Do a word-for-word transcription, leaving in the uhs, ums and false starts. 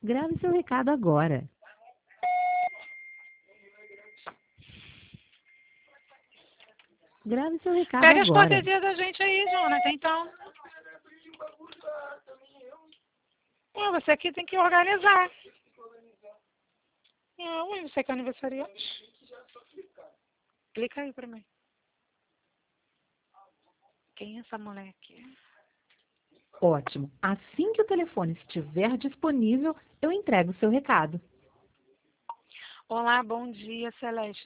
Grave seu recado agora. Grave seu recado Pega as agora. cortesias da gente aí, Jonathan, então. Ué, você aqui tem que organizar. Ah, ué, você que é aniversariante. Clica aí pra mim. Quem é essa mulher aqui? Ótimo. Assim que o telefone estiver disponível, eu entrego o seu recado. Olá, bom dia, Celeste.